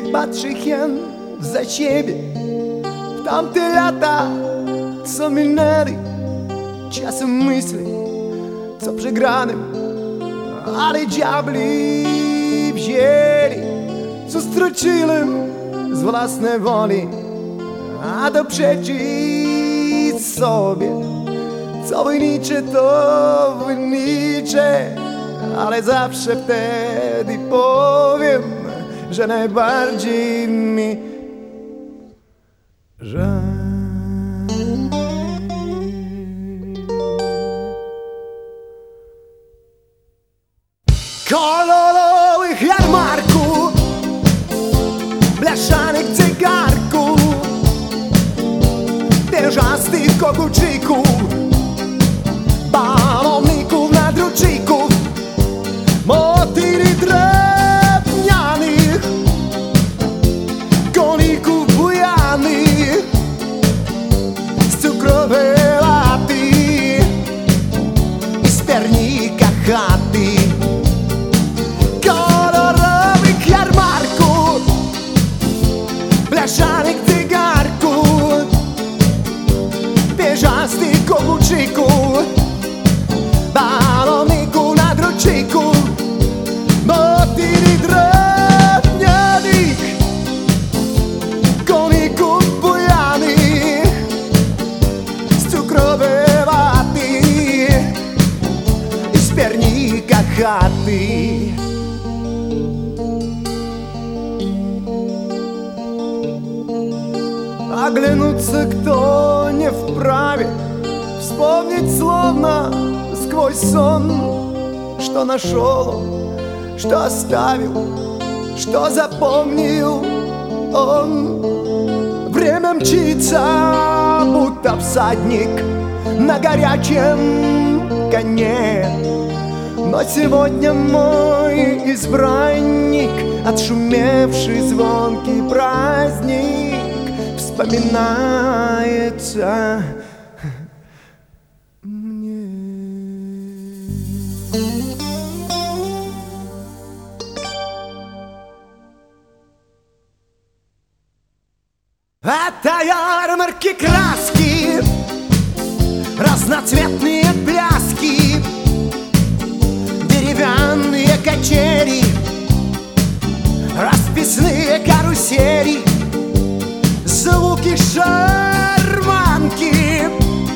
patrzy hen za siebie w tamte lata, co minęli. Czasem myślę, co przegranym, ale diabli wzięli, co straciłem z własnej woli, a doprzeczyć sobie, co wynicze, to wynicze, ale zawsze wtedy powiem, że najbardziej mi żal. Kolorowych jarmarków, blaszanych cygarków, tężastych koguczyków, baloników na drucików, motyli drewnianych, koników bujanych, z cukrowej laty i z pernika chaty. Kolorowych jarmarków, blaszanych cygarków, pierzastych koguczyków, baloników na druciku, motyli drewnianych, koników bujanych, z cukrowej waty i z piernika chaty. Оглянуться, кто не вправе, вспомнить словно сквозь сон, что нашел, что оставил, что запомнил он. Время мчится, будто всадник на горячем коне, но сегодня мой избранник, отшумевший звонкий праздник, вспоминается мне. Это ярмарки краски, разноцветные пляски, деревянные качели, расписные карусели, звуки шарманки,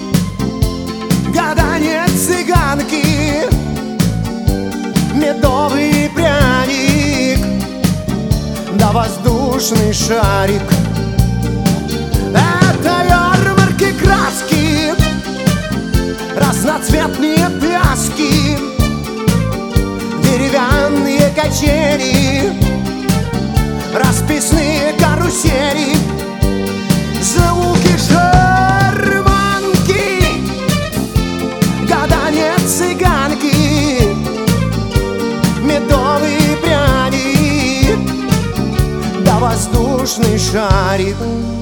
гадание цыганки, медовый пряник да воздушный шарик. Это ярмарки краски, разноцветные пляски, деревянные качели, расписные карусели, звуки шарманки, гадание цыганки, медовый пряник да воздушный шарик.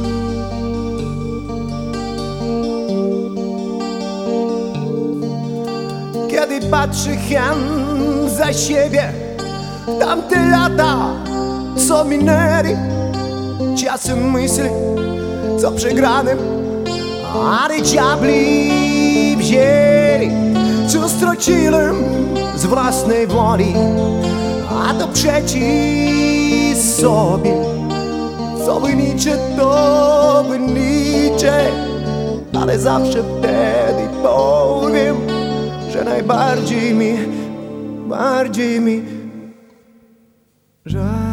Kiedy patrzy hen za siebie w tamte lata, co minęli. Czasem myślę, co przegranym, ale diabli wzięli, co straciłem z własnej woli, a doprzeczyć sobie, co wynicze, to wynicze, ale zawsze wtedy powiem, że najbardziej mi żal.